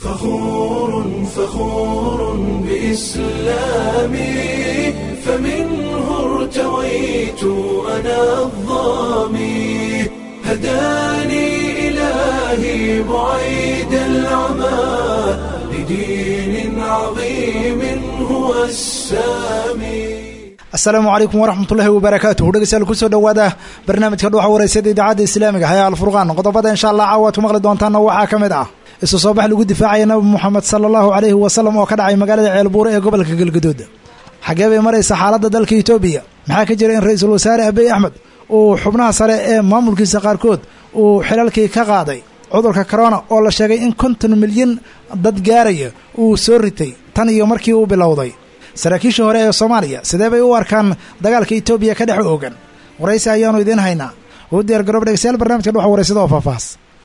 فخور بإسلامي فمنه ارتويت أنا الضامي هداني إلهي بعيد العمى لدين عظيم هو السامي. السلام عليكم ورحمة الله وبركاته. dhegeystayaal ku soo dhawaada barnaamijka dhuuxa wareysada idaacadda islaamiga ah ee Al-Furqaan. qodobada insha Allah caawa maqli doontaan waxaa kamid ah isu soo bax lagu difaacay Nabi Muhammad sallallahu alayhi wa sallam oo ka dhacay magaalada Ceelbuur ee gobolka Galgaduud. xagee bay maraysaa xaaladda dalka Itoobiya? maxaa ka jira in ra'iisul wasaare Abiy Ahmed uu xubnaha sare ee maamulkiisa qaarkood uu xilalkii ka qaaday cudurka corona oo la sheegay in 50 milyan dad gaaraya uu soo ritay tan iyo markii uu bilowday. saraakiisha hore ee Soomaaliya sidee bay u arkaan dagaalka Itoobiya ka dhex oogan? waraysi ayaanu idin haynaa. u diyaar garoob dhegeystayaal barnaamijka dhuuxa wareysada oo faahfaahs.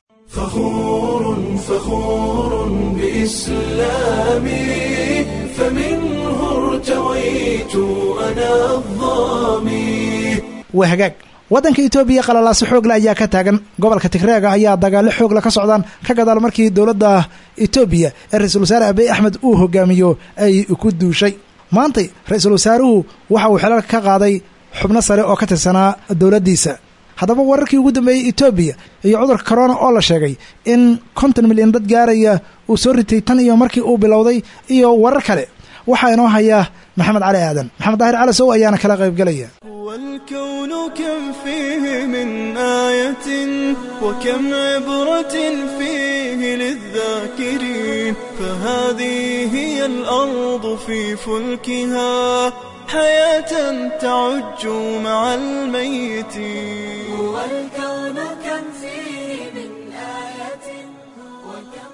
فخور بإسلامي فمنه ارتويت أنا الضامي. وهجاج waddanka Itoobiya qalalaas xoog la ayaa ka taagan gobolka Tigreeg ayaa dagaal xoog la ka socdaan ka gadaal markii dawladda Itoobiya ee ra'iisul wasaare Abiy Ahmed uu hogaamiyo ay ku duushay. maanta ra'iisul wasaaruhu waxa uu xilal ka qaaday xubno sare oo ka tirsanaa dawladdiisa. haddaba wararkii ugu dambeeyay Itoobiya iyo cudurka corona oo la sheegay in 50 milyan dad gaaraya uu soo ritay tan iyo markii uu bilowday iyo warar kale waxa inoo haya maxamed cali aadan. maxamed daahir cali sow ayaana kala qayb galaya. والكون كم فيه من آية وكم عبرة فيه للذاكرين فهذه هي الأرض في فلكها حياة تعج مع الميتين. والكون كم فيه من آية وكم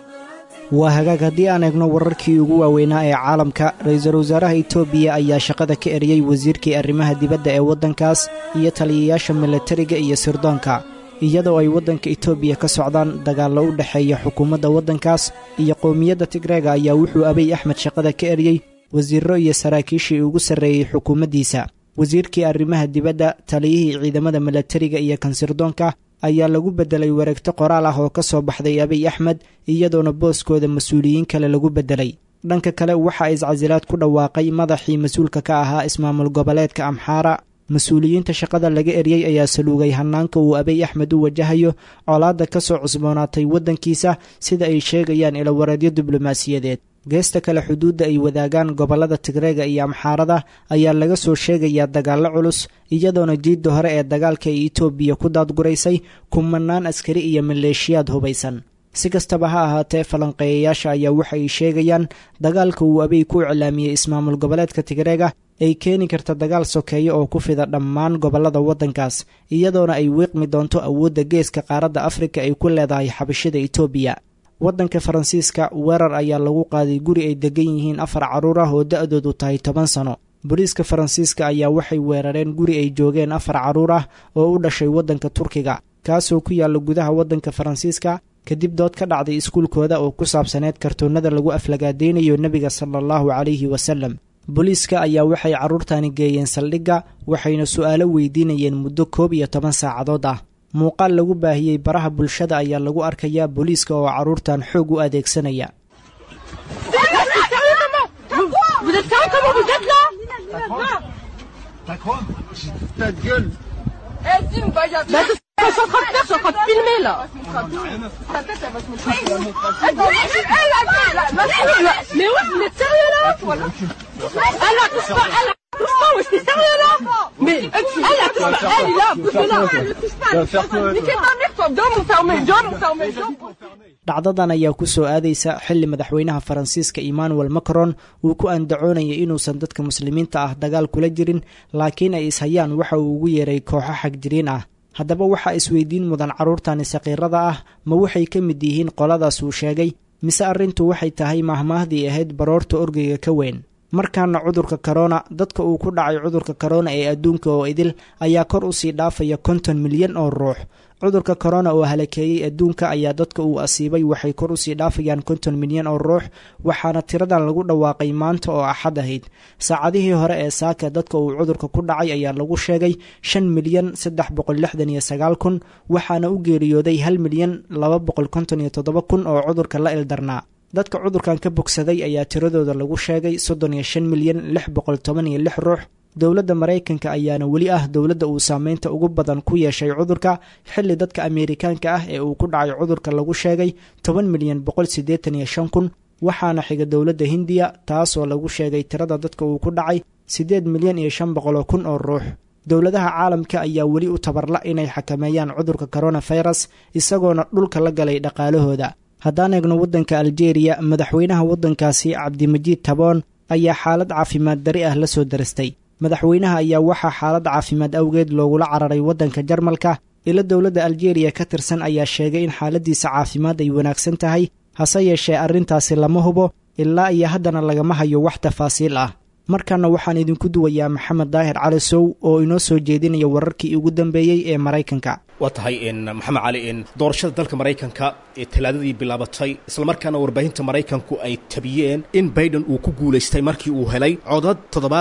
waa hagaag haddii aan eegno wararkii ugu waaweynaa ee caalamka. ra-iisul wasaaraha Itoobiya ayaa shaqada ka eriyey wasiirkii arrimaha dibadda ee waddankaas iyo taliyayaasha militariga iyo sirdoonka iyadoo ay waddanka Itoobiya ka socdaan dagaallo u dhexeeya xukuumadda waddankaas iyo qowmiyadda Tigreega ayaa wuxuu Abiy Ahmed shaqada ka eriyey wasiirro iyo saraakiishii ugu sarreeyey xukuumaddiisa. wasiirkii arrimaha dibadda, taliyihii ciidamada militariga iyo kan sirdoonka ayaa lagu bedelay wareegto qoraal ah oo ka soo baxday Abiy Ahmed iyadoona booskooda mas-uuliyiin kale lagu bedelay. dhanka kale waxaa iscasilaad ku dhawaaqay madaxii mas-uulka ka ahaa ismaamul goboleedka Amxaara. mas-uuliyiinta shaqada laga eriyey ayaa saluugay hanaanka uu Abiy Ahmed u wajahayo colaadda ka soo cusboonaatay waddankiisa sida ay sheegayaan ilawareedyo diblomaasiyadeed. geesta kale xuduudda ay wadaagaan gobollada Tigreega iyo Amxaarada ayaa laga soo sheegayaa dagaallo culus iyadoona jiidda hore ee dagaalka ay Itoobiya ku daadguraysay kumanaan askari iyo maleeshiyaad hubaysan. si kastaba ha ahaatee falanqeeyayaasha ayaa waxay sheegayaan dagaalka uu Abiy ku iclaamiyey ismaamul goboleedka Tigreega ay keeni karta dagaal sokeeye oo ku fida dhammaan gobollada waddankaas iyadoona ay wiiqmi doonto awoodda geeska qaaradda Afrika ay ku leedahay xabashida Itoobiya. waddanka Faransiiska weerar ayaa lagu qaaday guri ay degan yihiin 4 carruur ah oo da'doodu tahay 10 sano. booliiska Faransiiska ayaa waxay weerareen guri ay joogeen 4 carruur ah oo u dhashay waddanka Turkiga kaasoo ku yaalla gudaha waddanka Faransiiska kadib dood ka dhacday iskuulkooda oo ku saabsaneed kartoonada lagu aflagaadeynayo Nabiga sallallahu alayhi wa sallam. booliiska ayaa waxay carruurtaani geeyeen saldhigga waxayna su'aalo weydiinayeen muddo 11 saacadood ah. muuqaal lagu baahiyey baraha bulshada ayaa lagu arkayaa booliiska oo carruurtan xoog u adeegsanaya. dhacdadan ayaa ku soo aadaysa xilli madaxweynaha Faransiiska Emmanuel Macron uu ku andacoonayay inuusan dadka muslimiinta ah dagaal kula jirin laakiin ay ishayaan waxa uu ugu yeeray kooxo xagjiriin ah. haddaba waxaa isweydiin mudan carruurtani saqiirada ah ma waxay ka mid yihiin qoladaas uu sheegay mise arrintu waxay tahay mahmaahdii ahayd baroorta orgeyga ka weyn. markaana cudurka corona dadka uu ku dhacay cudurka corona ee adduunka oo idil ayaa kor u sii dhaafaya 50 milyan oo ruux. cudurka corona oo halakeeyay adduunka ayaa dadka uu asiibay waxay kor u sii dhaafayaan 50 milyan oo ruux waxaana tiradan lagu dhawaaqay maanta oo axad ahayd. saacadihii hore ee saaka dadka uu cudurka ku dhacay ayaa lagu sheegay 5,369,000 waxaana u geeriyooday 1,257,000 oo cudurka la ildarnaa. dadka cudurkan ka bogsaday ayaa tiradooda lagu sheegay 35,616 ruux. dowladda maraykanka ayaana weli ah dowladda uu saameynta ugu badan ku yeeshay cudurka, xilli dadka Ameerikaanka ah ee uu ku dhacay cudurka lagu sheegay 10,185,000, waxaana xiga dowladda Hindiya taasoo lagu sheegay tirada dadka uu ku dhacay 8,500,000 oo ruux. dowladaha caalamka ayaa weli u tabarla inay xakameeyaan cudurka coronavirus, isagoona dhulka la galay dhaqaalahooda. haddaan eegno waddanka Algeria, madaxweynaha waddankaasi Cabdimajiid Taboon ayaa xaalad caafimaad dari ah la soo darastay. madaxweynaha ayaa waxaa xaalad caafimaad awgeed loogula cararay waddanka Jarmalka. ila dowladda Algeria ka tirsan ayaa sheegay in xaaladiisa caafimaad ay wanaagsan tahay, hase yeeshee arrintaasi lama hubo ilaa iyo haddana lagama hayo wax tafaasiil ah. markaana waxaan idinku duwayaa Maxamed Daahir Cali Sow oo inoo soo jeedinaya wararkii ugu dambeeyey ee Maraykanka. waa tahay maxamed cali doorashada dalka Maraykanka ee talaadadii bilaabatay, isla markaana warbaahinta Maraykanku ay tabiyeen in Biden uu ku guuleystay markii uu helay codad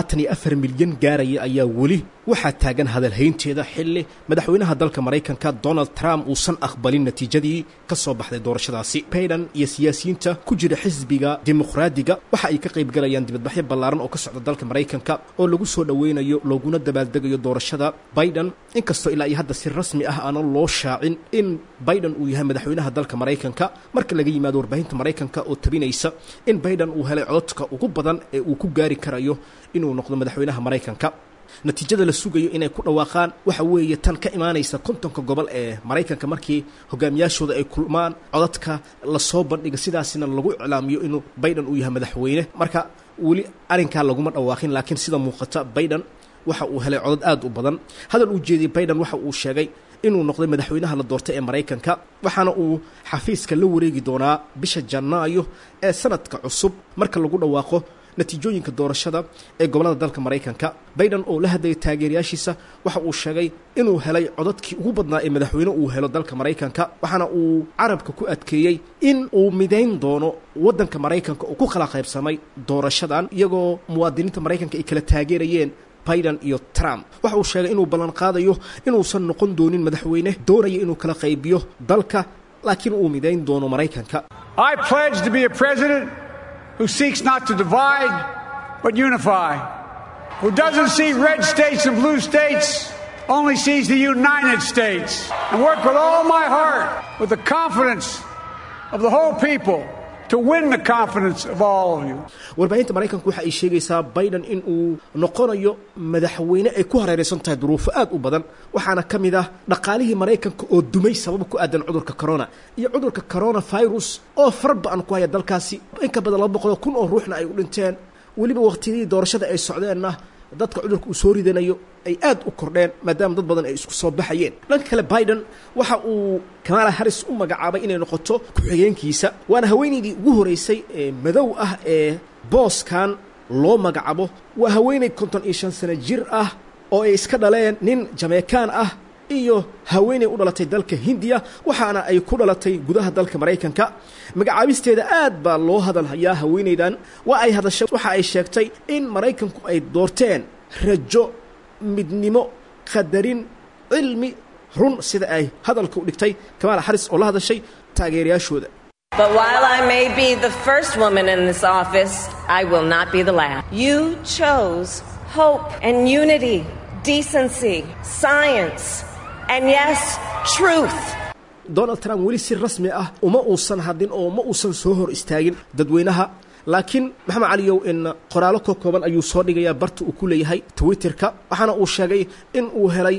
74 milyan gaaraya, ayaa weli waxaa taagan hadalhaynteeda xilli madaxweynaha dalka Maraykanka Donald Trump uusan aqbalin natiijadii ka soo baxday doorashadaasi. Biden iyo siyaasiyiinta ku jira xisbiga dimuqraadiga waxa ay ka qayb galayaan dibadbaxyo ballaaran oo ka socda dalka Maraykanka oo lagu soo dhaweynayo looguna dabaaldegayo doorashada Biden, inkastoo ilaa iyo hadda si rasmi ah aan loo shaacin in Biden uu yahay madaxweynaha dalka Maraykanka. marka laga yimaado warbaahinta Maraykanka oo tabinaysa in Biden uu helay codadka ugu badan ee uu ku gaari karayo inuu noqdo madaxweynaha Maraykanka. natiijada la sugayo inay ku dhawaaqaan waxa weeye tan ka imaanaysa 50 gobol ee Maraykanka markii hogaamiyaashooda ay kulmaan codadka la soo bandhiga, sidaasina lagu iclaamiyo inuu Biden uu yahay madaxweyne. marka weli arrinka laguma dhawaaqin, laakiin sida muuqata Biden waxa uu helay codad aad u badan. hadal uu jeediyay Biden waxa uu sheegay inuu noqday madaxweynaha la doortay ee Maraykanka, waxaana uu xafiiska la wareegi doonaa bisha Janaayo ee sanadka cusub marka lagu dhawaaqo natiijooyinka doorashada ee gobolada dalka Maraykanka. Biden oo la hadlayay taageerayaashiisa waxa uu sheegay inuu helay codadkii ugu badnaa ee madaxweyne uu helo dalka Maraykanka, waxaana uu carabka ku adkeeyay in uu midayn doono waddanka Maraykanka oo ku kala qaybsamay doorashadan, iyagoo muwaadiniinta Maraykanka ay kala taageerayeen Biden iyo Trump. waxa uu sheegay inuu ballan qaadayo inuusan noqon doonin madaxweyne doonaya inuu kala qaybiyo dalka, laakiin uu midayn doono Maraykanka. I pledge to be a president who seeks not to divide but unify, who doesn't see red states and blue states, only sees the United States, and work with all my heart with the confidence of the whole people to win the confidence of all of you. warbaahinta Maraykanku waxa ay sheegaysaa Biden in uu noqonayo madaxweyne ay ku hareeraysan tahay duruufo aad u badan, waxaana ka mid ah dhaqaalihii Maraykanka oo dumay sabab ku aadan cudurka corona iyo cudurka coronavirus oo farbaan ku haya dalkaasi. in ka badan 200,000 oo ruuxna ay u dhinteen, weliba waqtiyadii doorashada ay socdeenna dadka cudurka uu soo ridanayo ay aad u kordheen maadaama dad badan ay isku soo baxayeen. dhanka kale Biden waxa uu Kamala Harris u magacaabay inay noqoto ku-xigeenkiisa, waana haweeneydii ugu horeysay ee madow ah ee booskan loo magacaabo. waa haweeney 55 sano jir ah oo ay iska dhaleen nin Jamaican ah iyo haweeney u dhalatay dalka Hindiya, waxaana ay ku dhalatay gudaha dalka Maraykanka. magacaabisteeda aad baa loo hadalhayaa haweeneydan. waa ay hadashay, waxa ay sheegtay in Maraykanku ay doorteen rajo, midnimo, qadarin, cilmi, run, sida ay hadalka u dhigtay Kamala Harris oo la hadashay taageerayaashooda. But while I may be the first woman in this office, I will not be the last. You chose hope and unity, decency, science, and yes, truth. Donald Trump weli si rasmi ah uma uusan hadin oo ma uusan soo hor istaagin dadweynaha, laakiin Maxamed Caliyow in qoraalo kooban ayuu soo dhigayaa barta uu ku leeyahay Twitterka, waxaana uu sheegay in uu helay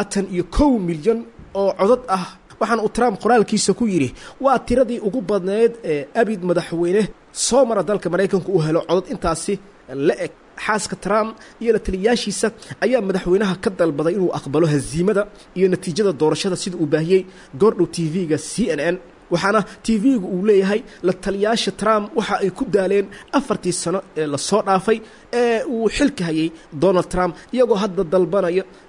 71 milyan oo codad ah. waxaana uu Trump qoraalkiisa ku yiri waa tiradii ugu badneed ee abid madaxweyne soo mara dalka Maraykanka uu helo codad intaasi la eg. xaaska Trump iyo la taliyaashiisa ayaa madaxweynaha ka dalbaday inuu aqbalo hasiimada iyo natiijada doorashada sida uu baahiyay goordhow TV-ga CNN. waxaana TV-gu uu leeyahay la taliyaasha Trump waxa ay ku daaleen 4 sano ee la soo dhaafay ee uu xilka hayay Donald Trump, iyagoo hadda dalbanaya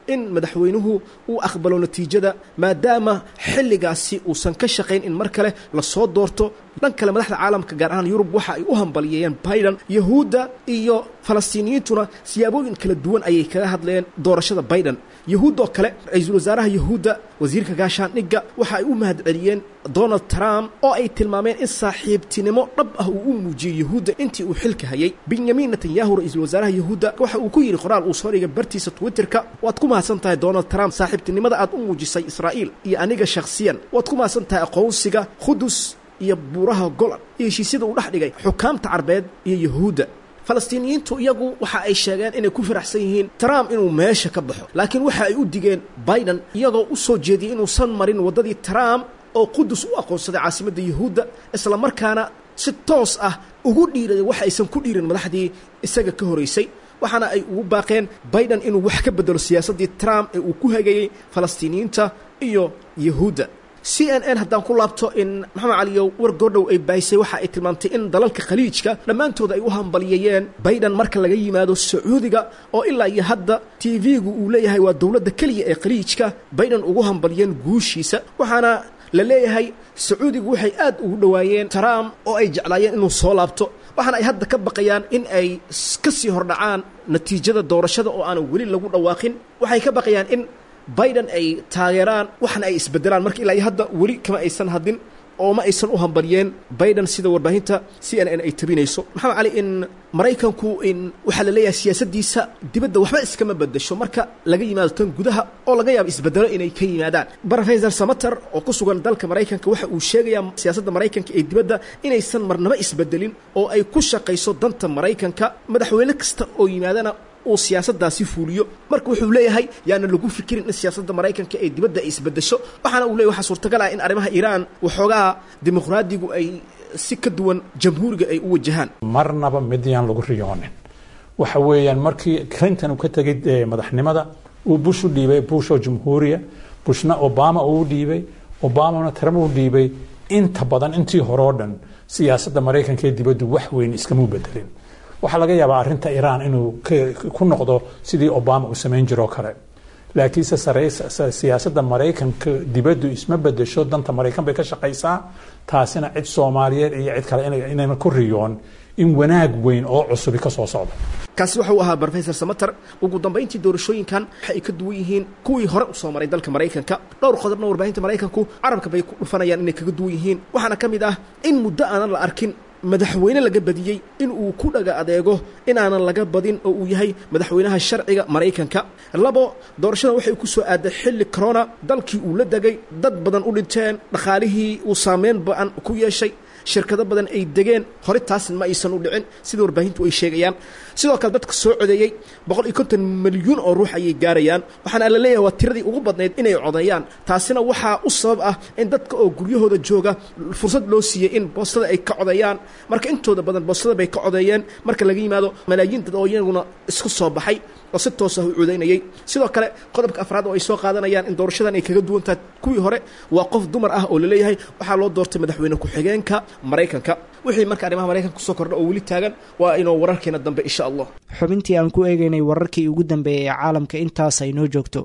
in madaxweynuhu uu aqbalo natiijada maadaama xilligaasi uusan ka shaqayn in mar kale lasoo doorto dhan kale madaxda caalamka gaar ahaan yurub waxa ay u hambalyeeyeen Biden yahuudda iyo falastiiniyiintuna siyaabooyin kala duwan ayay kaga hadleen doorashada Biden yahuudoo kale ra'iisul wasaaraha yahuudda wasiirka gaashaandhigga waxa ay u mahadceliyeen Donald Trump oo ay tilmaameen in saaxiibtinimo dhab ah uu u muujiyay yahuudda intii uu xilka hayay Benjamin Netanyahu ra'iisul wasaaraha yahuudda waxa uu ku yiri qoraal uu soo dhigay bartiisa Twitterka waad ku mahadsan tahay Donald Trump saaxiibtinimada aad u muujisay Israa'iil iyo aniga shakhsiyan waad ku mahadsan tahay aqoonsiga Qudus iyo buuraha Golan iyo heshiisyada uu dhex dhigay xukaamta Carbeed iyo yahuudda falastiiniyiintu iyagu waxa ay sheegeen inay ku faraxsan yihiin Trump inuu meesha ka baxo laakiin waxa ay u digeen Biden iyagoo u soo jeediyay inuu san marin wadadii Trump oo Qudus u aqoonsaday caasimadda yahuudda isla markaana si toos ah ugu dhiiray waxa aysan ku dhiirin madaxdii isaga ka horeysay waxaana ay ugu baaqeen Biden inuu wax ka bedelo siyaasadii Trump ee uu ku hagayay falastiiniyiinta iyo yahuudda CNN haddaan ku laabto in Maxamed Cali war goordhow ay baahisay waxa ay tilmaantay in dalalka khaliijka dhammaantood ay u hambalyeeyeen Biden marka laga yimaado Sacuudiga oo ilaa iyo hadda TV-gu uu leeyahay waa dawladda kaliya ee khaliijka Biden ugu hambalyeeyeen guushiisa waxaana la leeyahay Sacuudigu waxay aad ugu dhawaayeen Trump oo ay jeclaayeen inuu soo laabto waxaana ay hadda ka baqayaan in ay ka sii hordhacaan natiijada doorashada oo aan weli lagu dhawaaqin waxay ka baqayaan in Biden ay taageeraan waxna ay isbedelaan markii ilaa hadda weli kama aysan hadin oo ma aysan u hambaliyeen Biden sida warbaahinta CNN ay tabinayso maxamed cali in Mareykanku in waxa la leeyahay siyaasaddiisa dibadda waxba iskama bedesho marka laga yimaado tan gudaha oo laga yaabo isbedelo inay ka yimaadaan Professor Samatar oo ku sugan dalka Mareykanka waxa uu sheegayaa siyaasadda Mareykanka ee dibadda inaysan marnaba isbedelin oo ay ku shaqayso danta Mareykanka madaxweyne kasta oo yimaadana oo siyaasaddaasi fuuliyo marka wuxuu leeyahay yaana lagu fikirin in siyaasadda Mareykanka ee dibadda ay isbedesho waxaana uu leeyahay waxa suurtagal ah in arrimaha Iran waxoogaa dimuqraadigu ay si ka duwan jamhuuriga ay u wajahaan marnaba midiyaan lagu riyoonin waxa weeyaan markii Clinton uu ka tagay madaxnimada uu Bush u dhiibay Bush oo jamhuuriya Bushna Obama uu dhiibay Obama Trump uu dhiibay inta badan intii hore oo dhan siyaasadda Mareykanka ee dibaddu wax weyn iskama bedelin waxa laga yaabaa arinta Iran inuu ku noqdo sidii Obama uu sameyn jiray kale laakiin siyaasadda Mareykanka dibaddu isma bedesho danta Mareykan bay ka shaqaysaa taasina cid Soomaaliyeed iyo cid kale inay ku riyoon in wanaag weyn oo cusub ka soo socdo kaasi wuxuu ahaa Professor Samatar ugu dambeyntii doorashooyinkan waxay ka duwan yihiin kuwii hore u soo maray dalka Mareykanka dhowr qodobna warbaahinta Mareykanku carabka bay ku dhufanayaan inay kaga duwan yihiin waxaana kamid ah in muddo aan la arkin madaxweyne laga badiyay in uu ku dhaga adeego inaanan laga badin oo uu yahay madaxweynaha sharciga Mareykanka labo doorashada waxay ku soo aaday xilli corona dalkii uu la dagay dad badan u dhinteen dhaqaalihii uu saameyn ba'an ku yeeshay shirkado badan ay degeen hore taas ma aysan u dhicin sida warbaahintu ay sheegayaan sidoo kale dadka soo codeeyay 150 milyan oo ruux ayay gaarayaan waxaana la leeyahay waa tiradii ugu badneed inay codeeyaan taasina waxa u sabab ah in dadka oo guryahooda jooga fursad loo siiyay in boostada ay ka codeeyaan marka intooda badan boostada bay ka codeeyeen marka laga yimaado malaayiin dad oo iyaguna isku soo baxay oo si toos ah u codeynayay sidoo kale qodobka afraad oo ay soo qaadanayaan in doorashadan ay kaga duwan tahay kuwii hore waa qof dumar ah oo la leeyahay waxa loo doortay madaxweyne ku xigeenka Mareykanka wixii marka arrimaha Mareykanka soo kordha oo wali taagan waa inoo wararkeena dambe insha Allah xubintii aan ku eegaynay wararkii ugu dambeeyay ee caalamka intaas ay noo joogto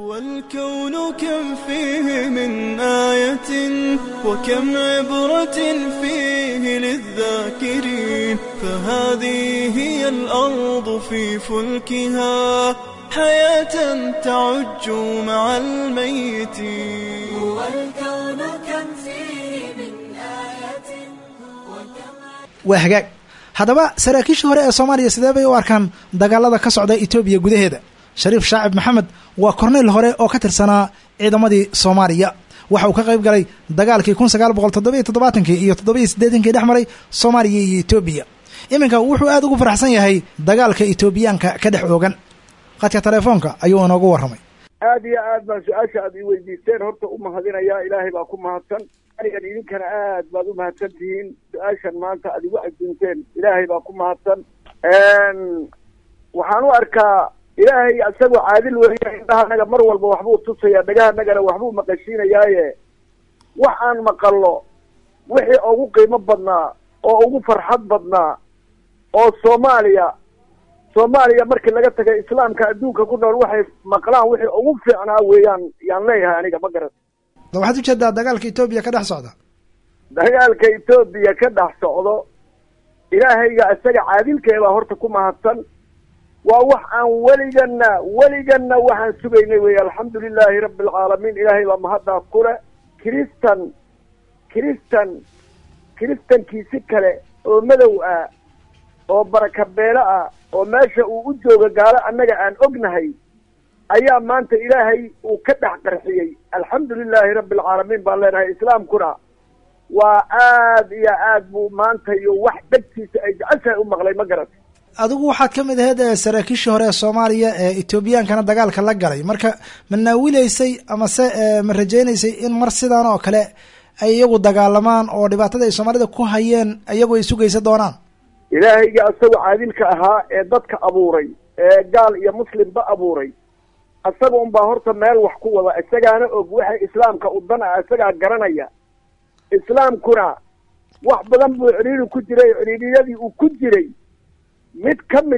والكون كم فيه من آية وكم عبرة فيه للذاكرين فهذه هي الأرض في فلكها حياة تعج مع الميتين والكون كم فيه من آية waa hagaag haddaba saraakiisha hore ee Soomaaliya sidee bay u arkaan dagaalada ka socda Itoobiya gudaheeda Shariif Shaacib Maxamed waa korneyl hore oo ka tirsanaa ciidamadii Soomaaliya waxa uu ka qayb galay dagaalkii 1977 iyo 1980 dhexmaray Soomaaliya iyo Itoobiya iminka wuxuu aad ugu faraxsan yahay dagaalka Itoobiyaanka ka dhex oogan qadka telefoonka ayuu noogu waramay aad iyo aad baan su'aasha aad i weydiisteen horta u mahadinayaa ilaahay baa ku mahadsan anigan idinkana aad baad u mahadsantihiin su-aashan maanta aad igu cajinteen ilaahay baa ku mahadsan waxaan u arkaa ilaahay isagoo caadil weeye indhahanaga mar walba waxbuu tusayaa dhagahanagana waxbuu maqashiinayaaye wax aan maqallo wixii ugu qiimo badnaa oo ugu farxad badnaa oo Soomaaliya soomaaliya markii laga tagay islaamka adduunka ku nool waxay maqlaan wixii ugu fiicnaa weeyaan yaan leeyahay aniga ma garan. waxaad ujeedaa dagaalka etoobiya ka dhex socda. dagaalka etoobiya ka dhex socdo ilaahayga isaga caadilkeebaa horta ku mahadsan. waa wax aan weligana waxaan sugaynay wey. alxamdulilaahi rabbi alcaalamiin. ilaahay baa mahaddaa kule. kiristankiisi kale oo madow ah oo barakabeelo ah oo meesha uu u jooga gaalo annaga aan ognahay ayaa maanta ilaahay uu ka dhex qarxiyey. alxamdulilaahi rabbi alcaalamiin baan leenahay. islaamkuna waa aad iyo aad buu maanta iyo wax dhegtiisa ay jeceshahay u maqlay ma garat. adigu waxaad ka mid ahayd saraakiishii hore ee soomaaliya ee etoobiyaankana dagaalka la galay, marka ma naawilaysay amase ma rajaynaysay in mar sidaan oo kale ay iyagu dagaalamaan oo dhibaatada ay soomaalida ku hayeen iyagoo ay sugaysa doonaan? ilaahayga isagoo caadilka ahaa ee dadka abuuray ee gaal iyo muslimba abuuray isaga unbaa horta meel wax ku wada. isagaana og waxay islaamka u dan ah isagaa garanaya. islaamkuna wax badan buu ciriiri ku jiray. ciriiriyadii uu ku jiray mid ka mid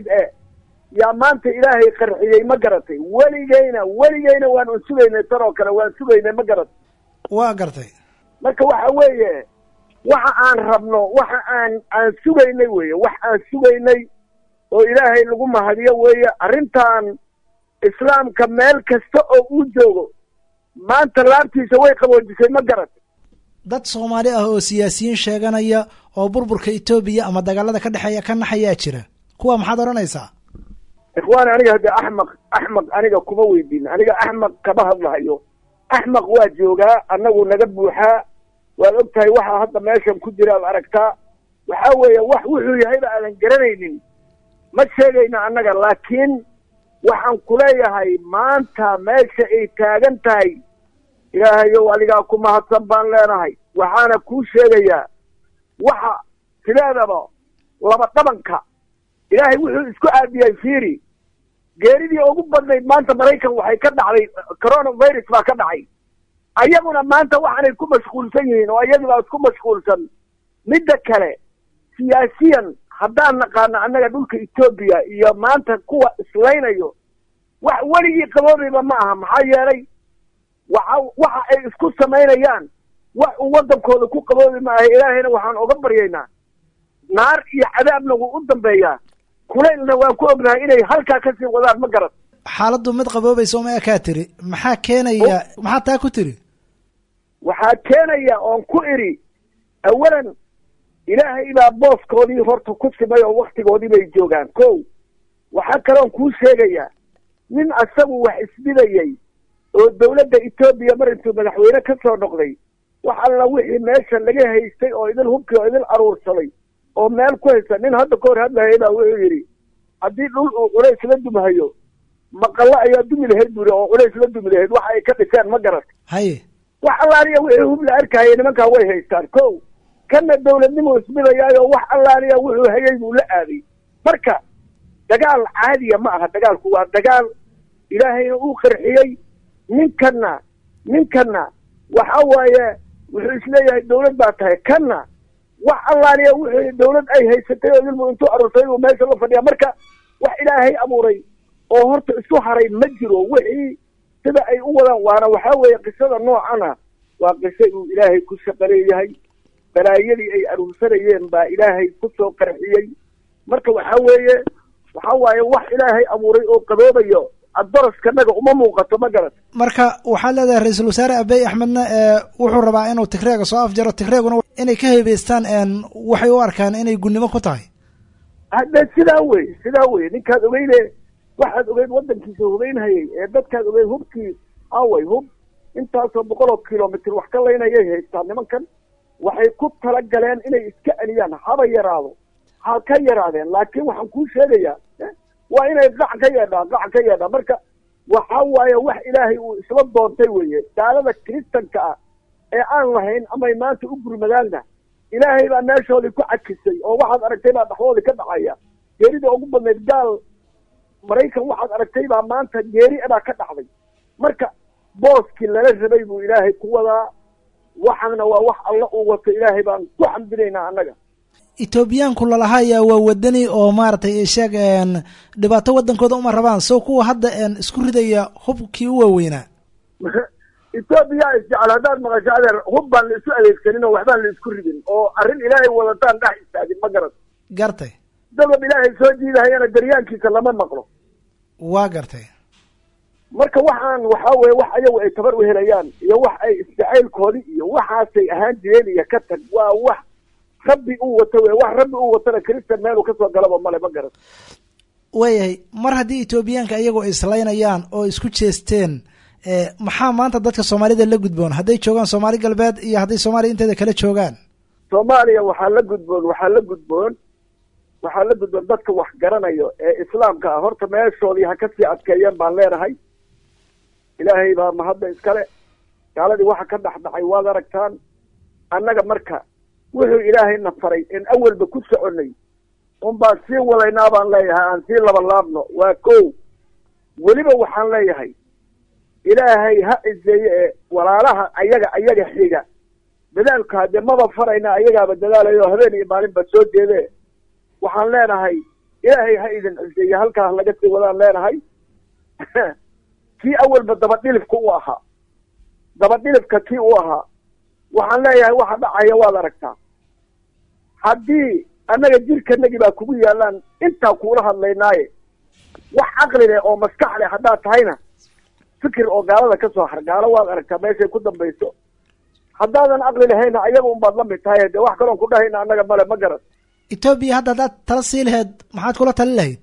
yaa maanta ilaahay qarxiyey ma garatay. weligeyna waan un sugaynay tan oo kale waan sugaynay ma garatay. waa gartay. marka waxa weeye waxa aan rabno waxa aan sugaynay weeye. wax aan sugaynay oo ilaahay lagu mahadiyo weeye. arrintan islaamka meel kasta oo uu joogo maanta laabtiisa way qaboojisay ma garatay. dad soomaali ah oo siyaasiyiin sheeganaya oo burburka etoobiya ama dagaalada ka dhexeeya ka naxayaa jira. kuwa maxaad odhanaysaa? ikhwaan aniga hadda axmaq aniga kuma weydiin. aniga axmaq kama hadlahayo. axmaq waa joogaa annagu naga buuxaa. waad og tahay waxaa hadda meeshan ku jira ad aragtaa. waxaa weeye wax wuxuu yahayba aadan garanaynin ma sheegayno annaga. laakiin waxaan kuleeyahay maanta meesha ay taagan tahay ilaahayow adigaa ku mahadsan baan leenahay. waxaana kuu sheegayaa waxa sideedaba laba dhabanka ilaahay wuxuu isku aadiyay fiiri. geeridii ugu badnayd maanta maraykan waxay ka dhacday coronavirus baa ka dhacay. ayaguna maanta waxaanay ku mashquulsan yihiin oo iyagii baa isku mashquulsan. midda kale siyaasiyan haddaan naqaano annaga dhulka etoobiya iyo maanta kuwa islaynayo wax weligii qaboobayba ma aha. maxaa yeelay waxa ay isku samaynayaan wax uu waddankooda ku qaboobi ma aha. ilaahayna waxaan oga baryaynaa naar iyo cadaabna wuu u dambeeyaa. kulaylna waan ku ognahay inay halkaa kasii wadaan ma garan. xaaladdu mid qaboobaysa uma ekaa tiri. maxaa keenaya maxaa taa ku tiri? waxaa keenaya oon ku idhi awalan ilaahay baa booskoodii horta ku simay oo waktigoodii bay joogaan. ko waxaa kaloon kuu sheegayaa nin asagu wax isbidayay oo dawladda etoobiya mar intuu madaxweyne ka soo noqday wax alla wixii meesha laga haystay oo idil hubkii oo idil aruursaday oo meel ku haysta. nin hadda ka hor hadlahaya baa wuxuu yidhi haddii dhul uu culays la dumhayo maqallo ayaa dumi lahayd buri oo culays la dumi lahayd waxa ay ka dhiseen ma garat. haye wax allaaliya wixii hub la arkahaya nimankaa way haystaan. ko kana dawladnimo isbidayaayo wax allaaliya wuxuu hayay buu la aaday. marka dagaal caadiya ma aha. dagaalku waa dagaal ilaahayna uu qarxiyey. ninkana waxa waaye wuxuu isleeyahay dawlad baa tahay. kana wax allaaliya wixii dawlad ay haysatay oo ilmu intuu aruurtay uu meesha la fadhiya. marka wax ilaahay abuuray oo horta isu haray ma jiro. wixii sida ay u wadaan waana waxaa weeye qisada noocana waa qiso uu ilaahay ku shaqaleeyahay. balaayadii ay aruursanayeen baa ilaahay ku soo qarxiyey. marka waxaa waaye wax ilaahay abuuray oo qaboobayo adaraskanaga uma muuqato ma garat. marka waxaad leedahay ra-iisul wasaare abiy axmedna wuxuu rabaa inuu tigreega soo afjaro. tigreeguna inay ka hebeystaan waxay u arkaan inay gunnimo ku tahay. hadde sidaa wey ninkaad ogeyne waxaad ogeyd waddankiisa hubeynhayay ee dadkaad ogeyd hubkii away hub intaasoo 100 kilomitr wax ka laynayay haystaan. nimankan waxay ku talagaleen inay iska celiyaan haba yaraado ha ka yaraadeen. laakiin waxaan kuu sheegayaa waa inay qac ka yeedhaan. marka waxa waaye wax ilaahay uu isla doontay weeye. gaalada kiristanka ah ee aan lahayn amay maanta u gurmadaanna ilaahay baa meeshoodii ku cajisay oo waxaad aragtay baa dhaxdoodii ka dhacaya. geerida ugu badnayd gaal maraykan waxaad aragtay baa maanta geeri baa ka dhacday. marka booskii lala rabay buu ilaahay ku wadaa. waxaana waa wax alla uu wato. ilaahay baan ku xamdinaynaa annaga. etoobiyaanku lalahayaa waa wadani oo maaragtay sheeg dhibaato waddankooda uma rabaan soo kuwa hadda isku ridaya hubkii u waaweynaa etoobiya isjecel haddaad maqasho adeer hub baan la isu adeegsanin oo waxbaan la isku ridin oo arrin ilaahay wadataan dhex istaagin ma garat gartay dabab ilaahay soo jiidahayana daryaankiisa lama maqlo waa gartay marka waxaan waxaa weye wax ayagu ay tabar u helayaan iyo wax ay isjacaylkoodii iyo waxaasay ahaan jireen iyo ka tag waa wax rabbi uu wato wey wax rabbi uu watana kristan meeluu kasoo galaba male ma garan waayahay mar haddii etoobiyaanka iyagoo ay islaynayaan oo isku jeesteen maxaa maanta dadka soomaalida la gudboon hadday joogaan soomaali galbeed iyo hadday soomaaliya inteeda kala joogaan soomaaliya waxaa la gudboon dadka wax garanayo ee islaamka ah horta meeshoodii ha kasii adkeeyeen baan leenahay ilaahay baa mahadda iskale gaaladii waxa ka dhexdhacay waad aragtaan annaga marka wuxuu ilaahayna faray in awalba ku soconay un baan sii wadaynaa baan leeyahay aan sii labalaabno waa kow weliba waxaan leeyahay ilaahay ha ciseeye ee walaalaha ayaga xiga dadaalka haddee maba farayna ayagaaba dadaalayo habeen iyo maalinba soo jeede waxaan leenahay ilaahay ha idin ciseeye halkaa laga sii wadaan leenahay kii awalba dabadhilifka kii u ahaa waxaan leeyahay waxa dhacaya waad aragtaa haddii annaga jirkanagii baa kugu yaalaan intaa kuula hadlaynaaye wax caqli leh oo maskax leh haddaad tahayna fikir oo gaalada ka soo har gaalo waad aragtaa meeshay ku dambayso haddaadan caqli lahayna ayaga unbaad la mid tahay dee wax kaloon ku dhahayna annaga male ma garan etoobiya hadda haddaad tala sii laheyd maxaad kula talin lahayd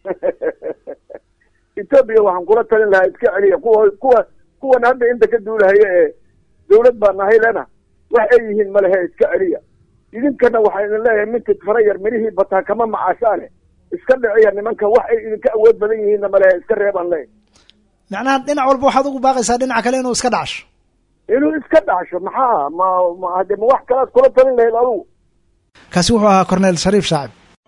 etoobiya waxaan kula talin lahaa iska celiya kuwan hadda inta ka duulahayo ee dawlad baa nahay lena wax ay yihiin malehe iska celiya idinkana waxaa idin leeyahay mintid fara yar midhihii bataa kama macaashaane iska dhiciya nimanka wax ay idinka awood badan yihiinna malehe iska reebaan leeyahy macnaha dhinac walba waxaad ugu baaqaysaa dhinaca kale inuu iska dhacsho maxaa ma hadde ma wax kalaad kula talin lahayd adugu kaasi wuxuu ahaa cornel shariif shaacib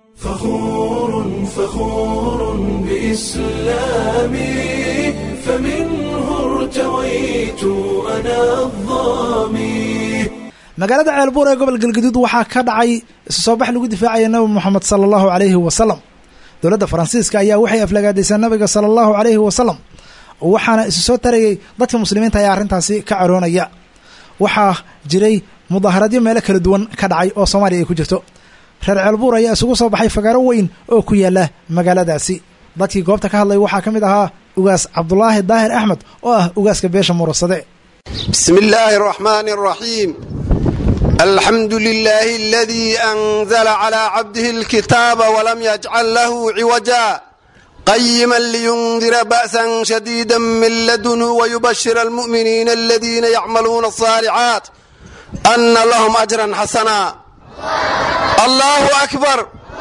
فخور بإسلامي فمنه ارتويت أنا الظامي magaalada ceelbuur ee gobol galgaduud waxaa ka dhacay isu soo bax lagu difaacaya nabi moxamed sala allahu calayhi wasalam dowladda faransiiska ayaa waxay aflagaadaysaa nabiga sala allahu calayhi wasalam waxaana isu soo tarayay dadka muslimiinta ayaa arrintaasi ka caroonaya waxaa jiray mudaaharadyo meelo kala duwan ka dhacay oo soomaaliya ay ku jirto reer ceelbuur ayaa isugu soo baxay fagaaro weyn oo ku yaala magaaladaasi dadkii goobta ka hadlay waxaa ka mid ahaa ugaas cabdulaahi daahir axmed oo ah ugaaska beesha murursade bismi illaahi araxmaani araxiim alxamdu lilaahi aladii anzala calaa cabdihi alkitaaba walam yajcal lahu ciwaja qayiman liyundira ba'san shadiida min ladunhu wayubashira almu'miniina aladiina yacmaluuna alصaalixaat ana lahum ajran xasana allahu akbar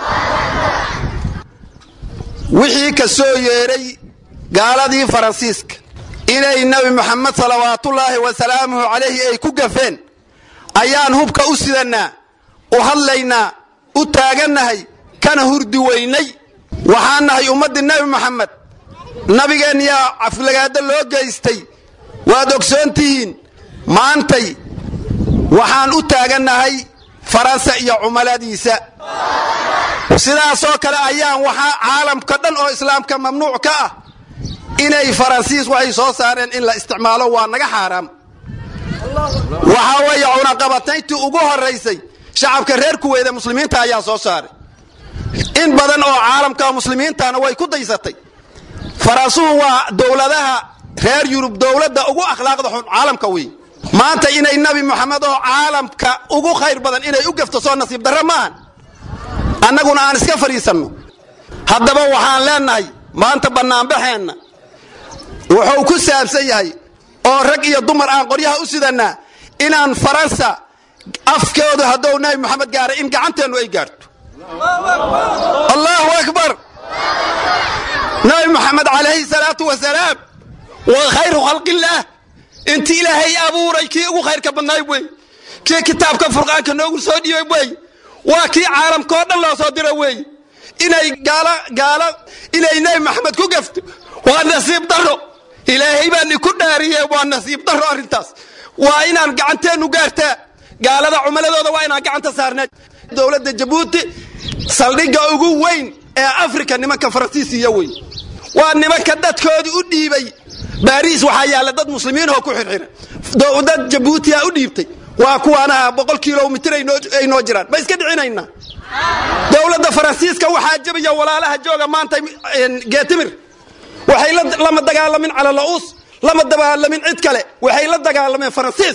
wixii ka soo yeedhay gaaladii faransiiska inay nebi moxamed salawaatullaahi wasalaamuhu calayhi ay ku gafeen ayaan hubka u sidannaa u hadlaynaa u taagannahay kana hurdi weynay waxaan nahay ummaddii nebi moxamed nabigeenniyaa aflagaado loo geystay waad ogsoontihiin maantay waxaan u taagannahay faransa iyo cumiladiisa sidaasoo kale ayaan waxaa caalamka dhan oo islaamka mamnuuc ka ah inay faransiis waxay soo saareen in la isticmaalo waa naga xaaraam waxaa weeye cunaqabatayntii ugu horaysay shacabka reer kuweyda muslimiinta ayaa soo saaray in badan oo caalamka muslimiintana way ku daysatay faransuhu waa dowladaha reer yurub dowladda ugu akhlaaqda xun caalamka wey maanta inay nabi moxamed oo caalamka ugu khayr badan inay u gafto soo nasiib darro maahan annaguna aan iska fadhiisanno haddaba waxaan leennahay maanta bannaanbaxeenna wuxuu ku saabsan yahay oo rag iyo dumar aan qoryaha u sidannaa inaan faransa afkoodu hadduu nabi moxamed gaaray in gacanteennu ay gaarto allahu akbar nabi moxamed calayhi salaatu wasalaam waa khayru khalqillaah inti ilaahay abuuray kii ugu khayrka badnaay wey kii kitaabka furqaanka noogu soo dhiibay wey waa kii caalamkao dhan loo soo dira wey inay gaalo inay nebi maxamed ku gafto waa nasiib darro ilaahay baan iku dhaariye waa nasiib darro arrintaas waa inaan gacanteennu gaartaa gaalada cumaladooda waa inaan gacanta saarnaa dowladda jabuuti saldhigga ugu weyn ee afrika nimanka faransiisiya weyn waa nimanka dadkoodii u dhiibay baariis waxaa yaalla dad muslimiin oo ku xirxiran dowlad jabuutiya u dhiibtay waa kuwaana 100 kilomitir ay noo jiraan ma iska dhicinaynaa dowladda faransiiska waxaa jabaya walaalaha jooga maanta geetimir waxay lama dagaalamin cala laus lama dagaalamin cid kale waxay la dagaalameen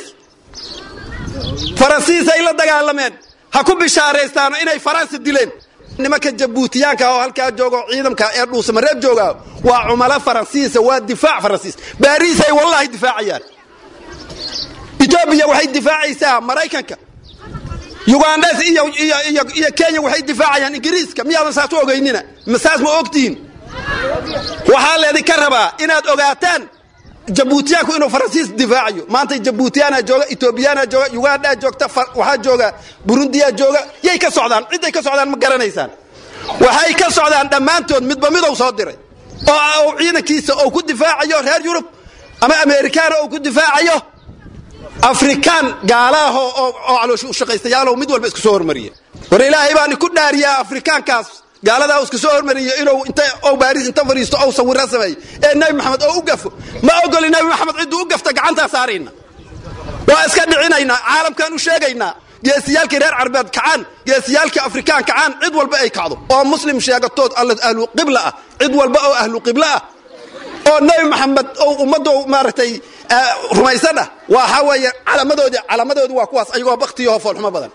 faransiis ay la dagaalameen ha ku bishaaraystaan inay faransi dileen nimanka jabuutiyaanka oo halkaa joogo ciidamka ee dhuusamareeb jooga waa cumala faransiisa waa difaac faransiis baariis ay wallahi difaacayaan Ethiopia waxay difaacaysaa Mareykanka Uganda iyo Kenya waxay difaacayaan Ingiriiska miyaadan saas u ogeynina masaas ma ogtiin waxaa leeyahay ka rabaa inaad ogaataan jabuutiyaanku inuu faransiis difaacayo maanta jabuutiyaana jooga Ethiopiana jooga Uganda joogta waxa jooga Burundi jooga yay ka socdaan ciday ka socdaan ma garanaysaan waxay ka socdaan dhamaantood midba mid uu soo diray oo ciidankiisa oo ku difaacayo reer Yurub ama Amerikaan oo ku difaacayo Afrikaan gaalaha oo caloosh u shaqaystayaal mid walba isku soo hormariyay war ilaahay baan ku dhaariyaa Afrikaankaas gaalada isku soo hormariyay inuu inta oo baaris inta fariisto oo sawir sameey ee nabi maxamed oo u gafo ma ogol nabi maxamed cid uu gafta gacanta saarayna waa iska dhicinayna caalamkan u sheegayna geesiyaalka reer carbeed kacaan geesiyaalka Afrikaan kacaan cid walba ay kacdo oo muslim sheegatood ahlu qibla ah cid walba oo ahlu qibla ah oo nabi maxamed oo ummadu maartay rumaysana waxa weeye calaamadoodi waa kuwaas ayagoo baqtiyo foolxumo badan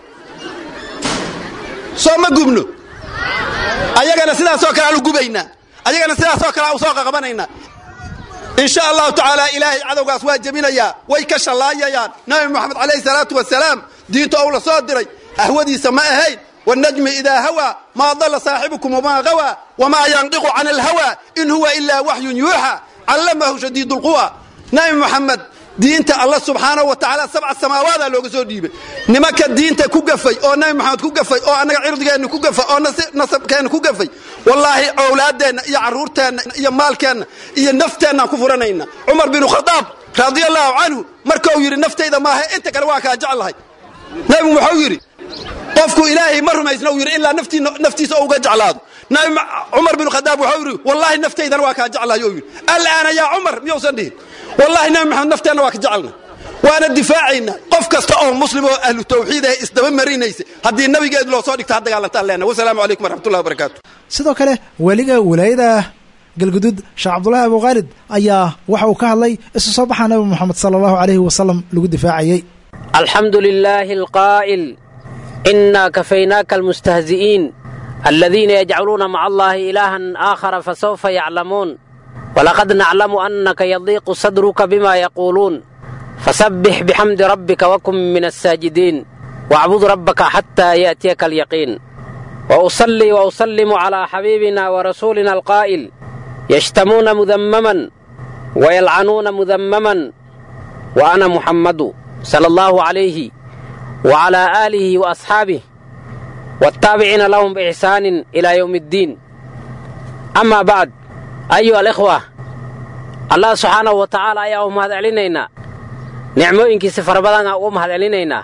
soo ma gubno ayagana sidaas oo kale gubayna ayagana sidaas oo kale u soo qabanayna insha Allah ta'ala ilaahi cadawgaas waa jabinaya way ka shalaayayaan nabi maxamed alayhi salatu wasalaam diinta oo la soo diray ahwadiisa ma ahayn والنجم إذا هوى ما ضل صاحبكم وما غوى وما ينطق عن الهوى إن هو إلا وحي يوحى علمه شديد القوى نبي محمد diinta Allah subhanahu wa ta'ala 7 samaawaad looga soo dhiibay nimanka diinta ku gafay oo nabi maxamed ku gafay oo anaga cirdigeena ku gafay oo nasabkeena ku gafay wallahi awlaadeena iyo caruurteena iyo maalkeena iyo nafteena ku furanayna Umar bin Khattab radiyallahu anhu markuu yiri naftayda ma aha inta kale waa ka jecelahay nabi wuxuu yiri qofku ilaahi ma rumaysna uu yiri illa naftiisa uga jeclaado nabi Umar bin Khattab wuxuu yiri wallahi naftayda waa ka jecelahay uu yiri al'aana ya Umar miyuusan dhihin والله نبي محمد نفتنا واكجعلنا وانا دفاعنا قف كستا او مسلم او اهل التوحيد اسدaba marinaysa hadii nabigeed loo soo dhigta dagaalanta Allahna wassalaamu alaykum warahmatullahi wabarakatuh sidoo kale waliga wilayada galgudud Sheekh Abdullah Abu Khalid ayaa waxa uu ka hadlay isu soo baxaa nabi Muhammad sallallahu alayhi wasallam lagu difaacayay alhamdulillahi alqa'il inna kafaynaka almustahzi'in alladhina yaj'aluna ma'a Allahi ilahan akhara fasawfa ya'lamun ولقد نعلم أنك يضيق صدرك بما يقولون فسبح بحمد ربك وكن من الساجدين واعبد ربك حتى يأتيك اليقين وأصلي وأسلم على حبيبنا ورسولنا القائل يشتمون مذمما ويلعنون مذمما وأنا محمد صلى الله عليه وعلى آله وأصحابه والتابعين لهم بإحسان إلى يوم الدين أما بعد أيها الإخوة الله سبحانه وتعالى يا أمهد علينا نعموينك سفر بدنا أمهد علينا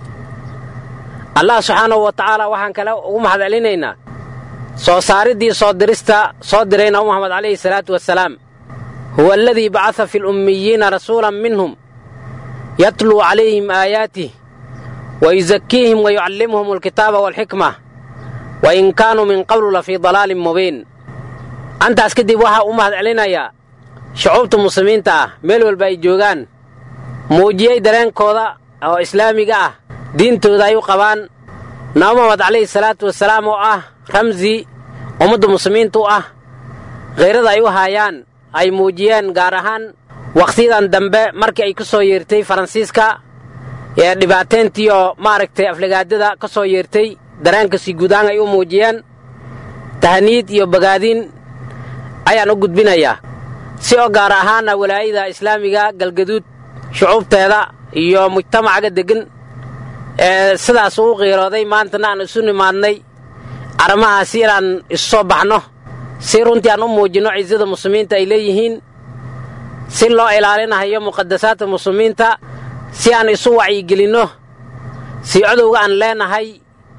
الله سبحانه وتعالى وحن كلا أمهد علينا صاردي صادرين محمد عليه الصلاة والسلام هو الذي بعث في الأميين رسولا منهم يتلو عليهم آياته ويزكيهم ويعلمهم الكتاب والحكمة وإن كانوا من قبل لفي ضلال مبين antaas kadib waxa uu mahad celinaya shucuubta muslimiinta ah meel walba ay joogaan muujiyay dareenkooda oo islaamiga ah diintooda ay u qabaan nabi Muhammad alayhi salaatu wasalaam oo ah ramzi ummadda muslimiintu ah qeyrada ay u hayaan ay muujiyeen gaar ahaan waqtidan dambe markii ay ku soo yeertay Faransiiska ee dhibaateyntii oo maaragtay aflagaadada ka soo yeertay dareenka si gudaan ay u muujiyeen tahniid iyo bagaadin ayaan u gudbinayaa si oo gaar ahaan walaayada islaamiga galgaduud shucuubteeda iyo mujtamaca degan sidaas uu qeyrooday maanta aan isu nimaadnay armahaas inaan isoo baxno si runtii aan u muujino ciidada muslimiinta ay leeyihiin si loo ilaalinayo muqaddasaadka muslimiinta si aan isu wacyi gelino si cadowga aan leenahay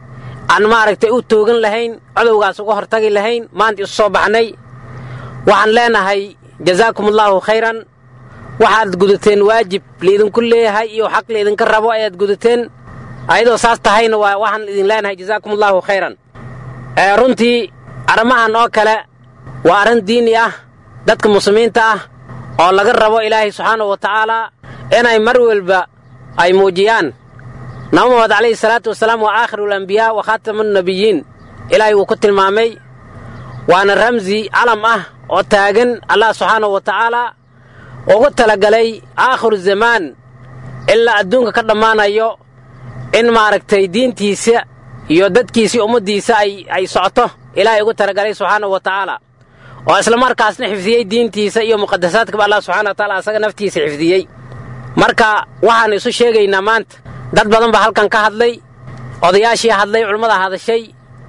aan maaragtay u toogan lahayn cadowgaas uga hortagi lahayn maanta isu soo baxnay waxaan leenahay jazaakumullaahu khayran waxaad gudateen waajib liidinku leeyahay iyo xaq liidinka rabo ayaad gudateen ayadoo saas tahayna waxaan idin leenahay jazaakumullaahu khayran runtii arrimahan oo kale waa arrin diini ah dadka muslimiinta ah oo laga rabo ilaahay subxaanahu wa tacaalaa inay mar walba ay muujiyaan nabi muxamed calayhi salaatu wasalaam waa aakhiruulambiyaa wa khaatamunnebiyiin ilaahay wuu ku tilmaamay waana ramsi calam ah oo taagan allah subxaanahu wa tacaalaa ugu talagalay aakhiru zamaan ilaa adduunka ka dhammaanayo in maaragtay diintiisa iyo dadkiisii ummaddiisa ay socoto ilaahay ugu talagalay subxaanahu wa tacaalaa oo isla markaasna xifdiyey diintiisa iyo muqadasaadkaba allah subxana wa taala asaga naftiisa xifdiyey marka waxaan isu sheegaynaa maanta dad badan baa halkan ka hadlay odayaashii hadlay culummada hadashay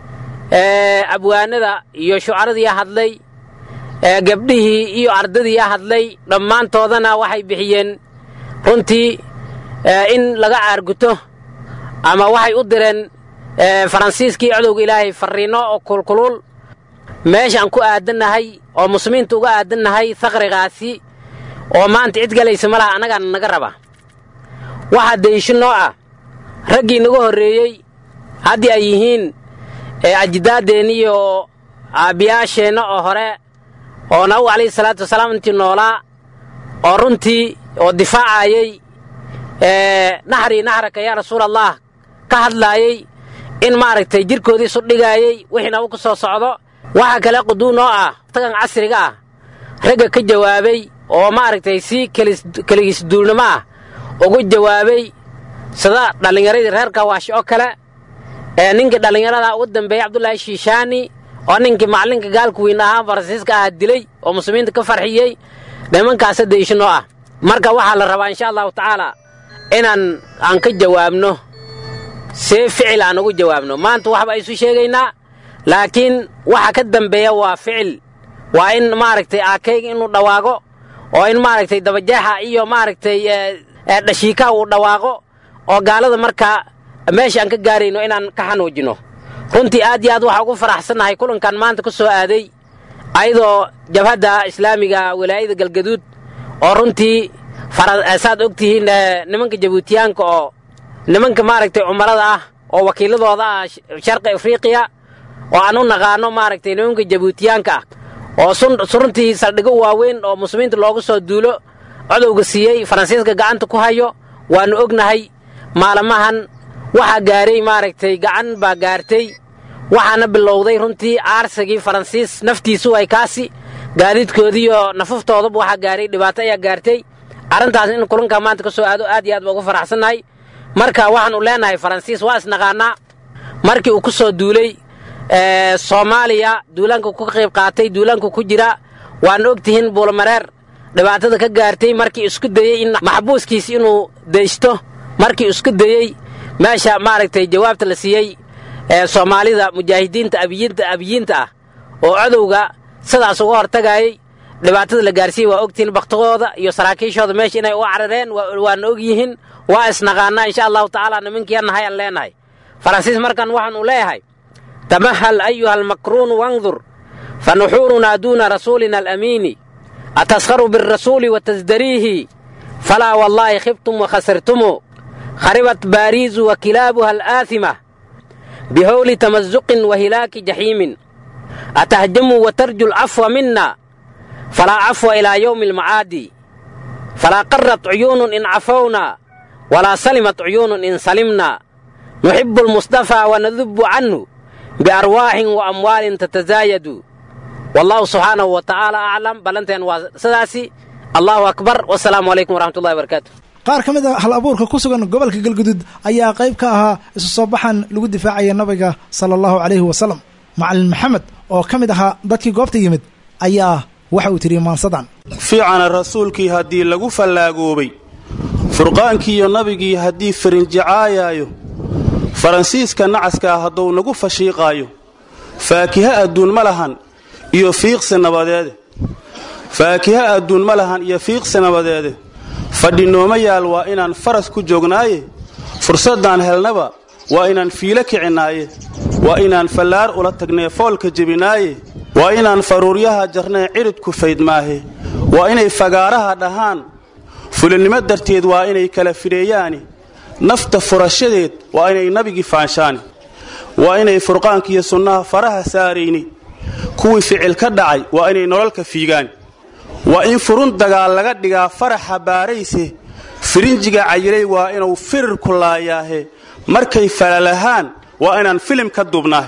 abwaanada iyo shucaradii hadlay gabdhihii iyo ardadii hadlay dhammaantoodana waxay bixiyeen runtii in laga caarguto ama waxay u direen faransiiskii cadowga ilaahay farriino oo kulkulul meeshaan ku aadannahay oo muslimiinta uga aadannahay faqrigaasi oo maanta cid galaysa ma laha annagaana naga raba waxaa daysho noo ah raggii naga horreeyey haddii ay yihiin ajdaaddeenna iyo aabbiyaasheenna oo hore oo nabigu calayhi salaatu wasalaam intii noolaa oo runtii oo difaacayey naxrii naxraka yaa rasuulallah ka hadlaayey in maaragtay jirkoodii isu dhigaayey wixii nabigu ku soo socdo waxaa kale quduu noo ah tagan casriga ah ragga ka jawaabay oo maaragtay si keligiisduulnimo ah ugu jawaabay sida dhallinyaradii reer kawaashi oo kale ninkii dhallinyarada ugu dambeeyey cabdullaahi shiishaani oo ninkii macallinka gaalku weyn ahaa faransiiska ah dilay oo muslimiinta ka farxiyey nimankaasa daysho noo ah marka waxaa la rabaa insha allahu tacaalaa aan ka jawaabno see ficil aan ugu jawaabno maanta waxba isu sheegaynaa laakiin waxa ka dambeeya waa ficil waa in maaragtay aakayga inuu dhawaago oo in maaragtay dabajeexa iyo maaragtay dhashiikaha uu dhawaaqo oo gaalada markaa meesha aan ka gaarayno inaan ka xanuujino runtii aad iyo aad waxaa ugu faraxsannahay kulankan maanta ku soo aaday ayadoo jabhadda islaamiga wilaayada galgaduud oo runtii saad og tihiin nimanka jabuutiyaanka oo nimanka maaragtay cumarada ah oo wakiiladooda ah sharqi afriqiya oo aan u naqaano maaragtay nimanka jabuutiyaanka ah oo runtii saldhigo waaweyn oo muslimiinta loogu soo duulo cadowga siiyey faransiiska gacanta ku hayo waannu ognahay maalmahan waxaa gaaray maaragtay gacan baa gaartay waxaana bilowday runtii aarsigii faransiis naftiisu ay kaasi gaadiidkoodiiyo nafuftooduba waxaa gaaray dhibaato ayaa gaartay arrintaas in kulankaa maanta ka soo aado aad iyo aad baa ugu faraxsannahay marka waxaanu leenahay faransiis waa isnaqaanaa markii uu ku soo duulay soomaaliya duulaanku ku qayb qaatay duulaanku ku jira waana ogtihiin buulamareer dhibaatada ka gaartay markii isku dayey in maxbuuskiisi inuu daysto markii isku dayey meesha maaragtay jawaabta la siiyey soomaalida mujaahidiinta abiyiinta ah oo cadowga sidaas uga hortagaayey dhibaatada la gaarsiiyey waa ogtihiin baktigooda iyo saraakiishooda meesha inay u carareen waana og yihiin waa isnaqaanaa insha allahu tacaala nimankiian nahay aan leenahay faransiis markan waxaanu leeyahay tamahal ayuha almakruunu wandur fanuxuurunaa duuna rasuulina alamiini ataskharu biاrasuuli watasdariihi falaa wallaahi khibtum wakhasirtumu kharibat baariizu wa kilaabuha alaathima bihowli tamazuqin wa hilaaki jaxiimin atahjamuu watarju alcafwa mina falaa cafwa ilaa yowmi almacaadi falaa qarrat cuyuunun in cafowna walaa salimat cuyuunun in salimna nuxibu almustafaa wanadubu canhu biarwaaxin wa amwaalin tatazaayadu wallahu subxaanahu wa tacaala aclam ballanteen waa sidaasi allahu akbar wasalaamu calaykum waraxmatullahi wabarakaatu qaar ka mid a hal abuurka ku sugan gobolka galguduud ayaa qayb ka ahaa isu soo baxan lagu difaacaya nabiga sala allahu calayhi wasalam macalin maxamed oo ka mid ahaa dadkii goobta yimid ayaa waxa uu tiri maansadan fiicana rasuulkii haddii lagu fallaagoobay furqaankiiyo nabigii haddii farinjacaayaayo faransiiska nacaskaa hadduu nagu fashiiqaayo faakiha adduun ma lahan iyo fiiqsi nabadeede faakiha adduun ma lahan iyo fiiqsi nabadeede fadhi nooma yaal waa inaan faras ku joognaaye fursaddaan helnaba waa inaan fiilo kicinaaye waa inaan fallaar ula tagnee foolka jebinaaye waa inaan faruuryaha jarnee ciridku faydmaahe waa inay fagaaraha dhahaan fulinimo darteed waa inay kala fidheeyaani nafta furashadeed waa inay nabigii faanshaani waa inay furqaankiiyo sunnaha faraha saarayni kuwii ficil ka dhacay waa inay nololka fiigaan waa in furun dagaal laga dhigaa faraxa baarayse firinjiga cayiray waa inuu firirku laayaahe markay falalahaan waa inaan filim ka duubnaahe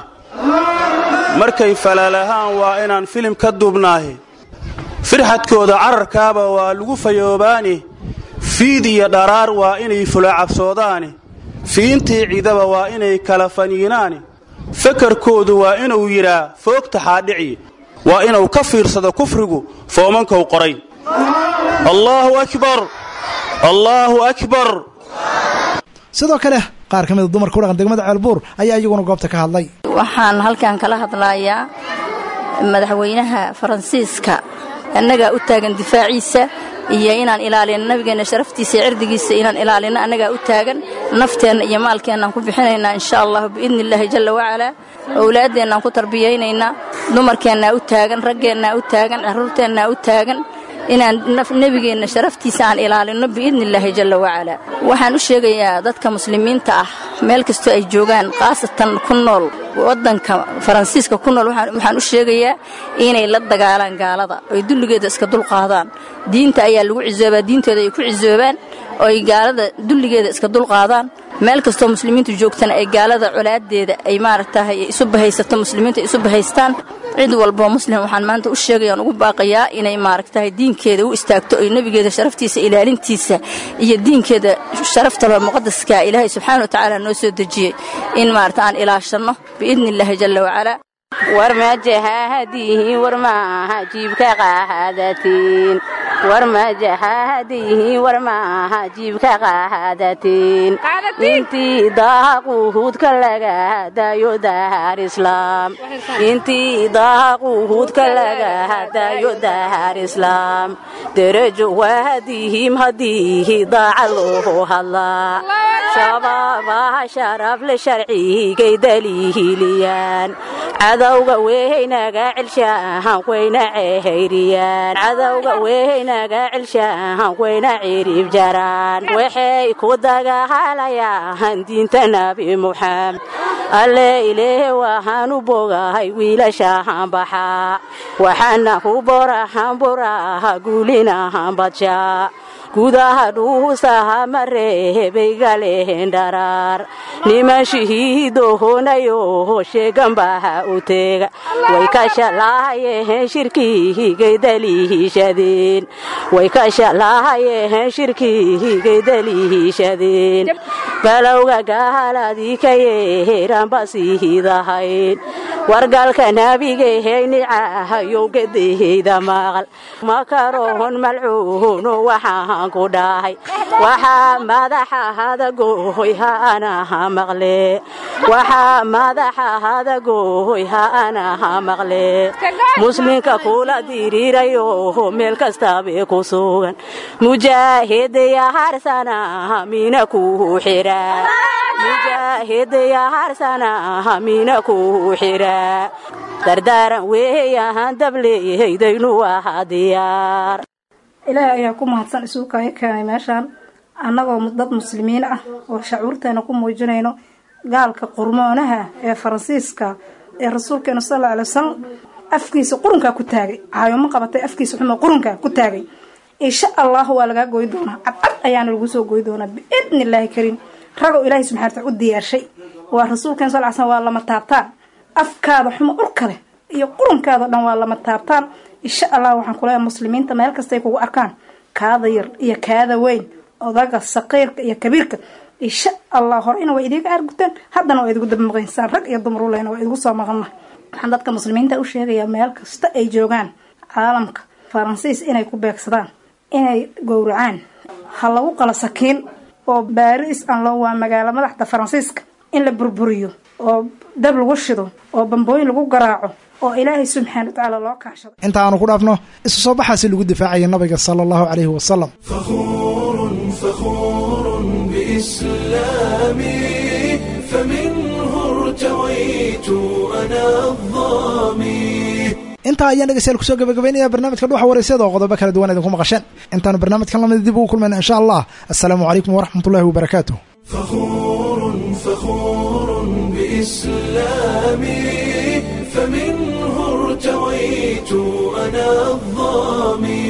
markay falalahaan waa inaan filim ka duubnaahe firxadkooda cararkaaba waa lagu fayoobaane fiid iyo dharaar waa inay fula cabsoodaane fiintii ciidaba waa inay kala faniinaane fakarkoodu waa inuu yidhaa foogta xaadhiciye waa inuu ka fiirsado kufrigu foomankou qoray allaahu akbar allaahu akbar sidoo kale qaar ka mid a dumarka u dhaqan degmada ceelbuur ayaa iyaguna goobta ka hadlay waxaan halkan kala hadlayaa madaxweynaha faransiiska annagaa u taagan difaaciisa iyo inaan ilaalino nabigeena sharaftiisa iyo cirdigiisa inaan ilaalino annagaa u taagan nafteenna iyo maalkeennaan ku bixinaynaa insha allah biidni illaahi jalla wacalaa awlaadeennaan ku tarbiyaynaynaa dumarkeennaa u taagan raggeennaa u taagan carruurteennaa u taagan inaan nabigeenna sharaftiisa aan ilaalino biidni illaahi jalla wacalaa waxaan u sheegayaa dadka muslimiinta ah meel kastoo ay joogaan khaasatan ku nool waddanka faransiiska ku nool waxaan u sheegayaa inay la dagaalaan gaalada oy dulligeeda iska dulqaadaan diinta ayaa lagu cisoobaa diintooda ay ku cisoobaan oy gaalada dulligeeda iska dulqaadaan meel kastoo muslimiintu joogtana ay gaalada colaadeeda ay maaragtahay isu bahaysato muslimiinta isu bahaystaan cid walboo muslim waxaan maanta u sheegayaan ugu baaqayaa inay maaragtahay diinkeeda u istaagto oy nebigeeda sharaftiisa ilaalintiisa iyo diinkeeda sharaftalo muqadaska ilaahay subxaana wa tacaala noo soo dejiyey in maaragta aan ilaashanno biidni illaahi jalla wacalaa war ma jahaadihiin war maaha jiibka qaadatiin war ma jahaadihiin war maaha jiibka qaadatiin intii daaquudka laga hadayo daar islaam intii daaquudka laga hadayo daar islaam darajo waadihim haddii daaca loo hadlaa shababaha sharaf le sharcigay daliiliyaan cadowga weynaga celshahan weyna ceeyriyaan cadowga weynaga celshahan weyna cirib jaraan waxay ku dagaalayaan diinta nabi muxamed alle ilaahe waxaan u bogahay wiilashahan baxaa waxaana ku borahan buraha guulinahan badshaa gudaha dhuusaha mareebay galeen dharaar niman shahiidohonayo sheegan baha u teega way ka shalaayeen shirkigay daliishadeen way ka shalaayeen shirkigay daliishadeen galowga gaaladii ka yeeran basiidahayn wargalka nabigeennicahayo gadeeda maqal makaroon malcuun waxaan ku dhahay waxaa madaxahada gooy ha anaha maqle waxaa madaxahada gooy ha anaha maqle muslimka kula diriirayo meel kastaaba ku sugan mujaahid ya harsana mina ku xira mujaahid ya harsana mina ku xira dardaaran weeyaan dableeydaynu waa diyaar ilaahay ayaa ku mahadsan isugu keenay meeshaan annagoo dad muslimiin ah oo shacuurteena ku muujinayno gaalka qurmoonaha ee faransiiska ee rasuulkeena sallallahu alayhi wasallam afkiisa qurunka ku taagay ayuma qabatay afkiisa xumo qurunka ku taagay insha Allah waa laga gooy doonaa cad ayaana lagu soo gooy doonaa biidnillaahi kariim rago ilaahay subhanahu wa ta'ala u diyaarshay waa rasuulkeena sallallahu alayhi wasallam waa lama taabtaan afkaada xumo urkale iyo qurunkaada dhan waa lama taabtaan insha Allah waxaan ku leeyahay muslimiinta meel kasta ay kugu arkaan kaada yar iyo kaada weyn odaga saqiirka iyo kabiirka insha Allah horeyna way idiga argutaan haddana way idigu dabmaqaysaan rag iyo dumar leena way idigu soo maqan waxaan dadka muslimiinta u sheegayaa meel kasta ay joogaan caalamka faransiis inay ku beegsadaan inay gowracaan ha lagu qala sakiin oo Paris aan loo waa magaalo madaxda faransiiska in la burburiyo oo dab lagu shido oo bambooyin lagu garaaco oo ilaahay subxaanahu wa ta'ala loo kaashado inta aanu ku dhaafno isu soo baxaasi lagu difaacay nabiga sallallahu alayhi wasallam fakhurun bi islami أنا الظامي. intaa ayaan dhegeystayaal kusoo gabagabaynayaa barnaamijka dhuuxa waraysyada oo qodobo kala duwan idinku maqasheen intaanu barnaamijkan lamid dib ugu kulmayna insha allah assalaamu calaykum waraxmatullaahi wabarakaatuh. فخور بإسلامي فمنه ارتويت أنا الظامي